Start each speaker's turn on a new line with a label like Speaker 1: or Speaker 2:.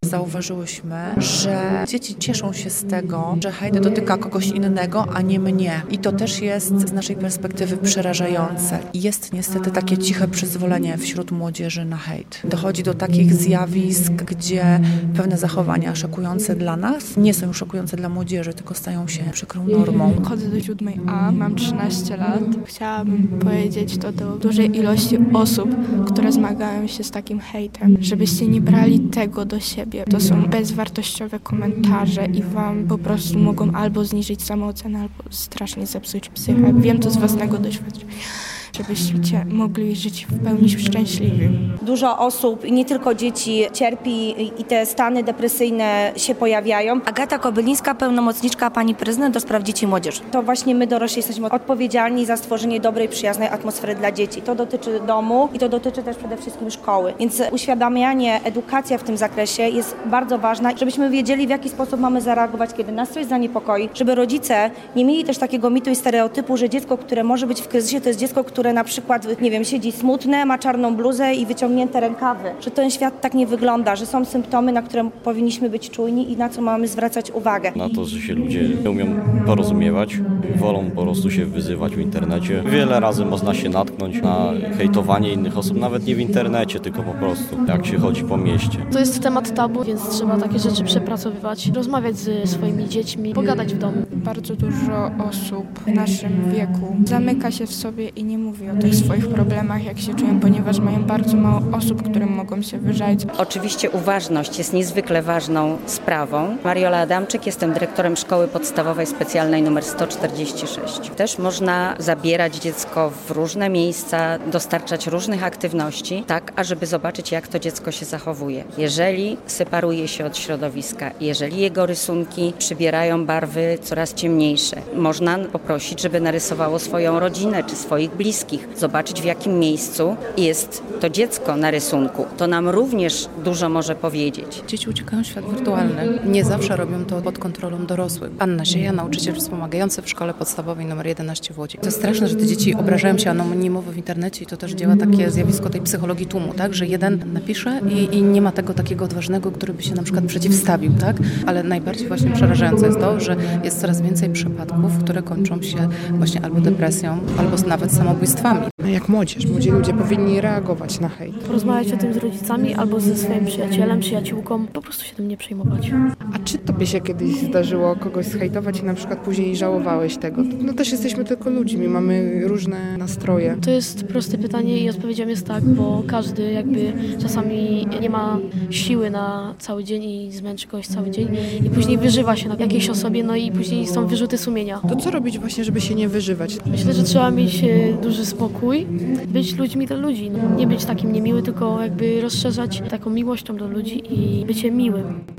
Speaker 1: Zauważyłyśmy, że dzieci cieszą się z tego, że hejt dotyka kogoś innego, a nie mnie. I to też jest z naszej perspektywy przerażające. Jest niestety takie ciche przyzwolenie wśród młodzieży na hejt. Dochodzi do takich zjawisk, gdzie pewne zachowania szokujące dla nas nie są już szokujące dla młodzieży, tylko stają się przykrą normą.
Speaker 2: Chodzę do 7A, mam 13 lat. Chciałabym powiedzieć to do dużej ilości osób, które zmagają się z takim hejtem, żebyście nie brali tego do siebie. To są bezwartościowe komentarze i wam po prostu mogą albo zniżyć samoocenę, albo strasznie zepsuć psychę. Wiem to z własnego doświadczenia. Żebyście mogli żyć w pełni szczęśliwym.
Speaker 3: Dużo osób, i nie tylko dzieci, cierpi i te stany depresyjne się pojawiają.
Speaker 4: Agata Kobylińska, pełnomocniczka pani prezydent do spraw dzieci i młodzieży.
Speaker 3: To właśnie my dorośli jesteśmy odpowiedzialni za stworzenie dobrej, przyjaznej atmosfery dla dzieci. To dotyczy domu i to dotyczy też przede wszystkim szkoły. Więc uświadamianie, edukacja w tym zakresie jest bardzo ważna, żebyśmy wiedzieli, w jaki sposób mamy zareagować, kiedy nas coś zaniepokoi, żeby rodzice nie mieli też takiego mitu i stereotypu, że dziecko, które może być w kryzysie, to jest dziecko, które na przykład, nie wiem, siedzi smutne, ma czarną bluzę i wyciągnięte rękawy. Że ten świat tak nie wygląda, że są symptomy, na które powinniśmy być czujni i na co mamy zwracać uwagę.
Speaker 5: Na to, że się ludzie nie umią porozumiewać, wolą po prostu się wyzywać w internecie. Wiele razy można się natknąć na hejtowanie innych osób, nawet nie w internecie, tylko po prostu jak się chodzi po mieście.
Speaker 6: To jest temat tabu, więc trzeba takie rzeczy przepracowywać, rozmawiać ze swoimi dziećmi, pogadać w domu.
Speaker 2: Bardzo dużo osób w naszym wieku zamyka się w sobie i nie mówi o tych swoich problemach, jak się czują, ponieważ mają bardzo mało osób, którym mogą się wyżalić.
Speaker 7: Oczywiście uważność jest niezwykle ważną sprawą. Mariola Adamczyk, jestem dyrektorem Szkoły Podstawowej Specjalnej nr 146. Też można zabierać dziecko w różne miejsca, dostarczać różnych aktywności, tak, ażeby zobaczyć, jak to dziecko się zachowuje. Jeżeli separuje się od środowiska, jeżeli jego rysunki przybierają barwy coraz ciemniejsze, można poprosić, żeby narysowało swoją rodzinę czy swoich bliskich, zobaczyć, w jakim miejscu jest to dziecko na rysunku. To nam również dużo może powiedzieć.
Speaker 1: Dzieci uciekają w świat wirtualny. Nie zawsze robią to pod kontrolą dorosłych. Anna Sieja, nauczyciel wspomagający w Szkole Podstawowej nr 11 w Łodzi. To jest straszne, że te dzieci obrażają się anonimowo w internecie i to też działa takie zjawisko tej psychologii tłumu, tak? Że jeden napisze i nie ma tego takiego odważnego, który by się na przykład przeciwstawił, tak? Ale najbardziej właśnie przerażające jest to, że jest coraz więcej przypadków, które kończą się właśnie albo depresją, albo nawet samobójstwami.
Speaker 8: Jak młodzi ludzie powinni reagować na hejt.
Speaker 6: Porozmawiać o tym z rodzicami albo ze swoim przyjacielem, przyjaciółką, po prostu się tym nie przejmować.
Speaker 8: A czy tobie się kiedyś zdarzyło kogoś zhejtować i na przykład później żałowałeś tego? No też jesteśmy tylko ludźmi, mamy różne nastroje.
Speaker 6: To jest proste pytanie i odpowiedzią jest tak, bo każdy jakby czasami nie ma siły na cały dzień i zmęczy kogoś cały dzień i później wyżywa się na jakiejś osobie, no i później są wyrzuty sumienia.
Speaker 8: To co robić właśnie, żeby się nie wyżywać?
Speaker 6: Myślę, że trzeba mieć duży spokój, być ludźmi dla ludzi. Nie być takim niemiły, tylko jakby rozszerzać taką miłością do ludzi i bycie miłym.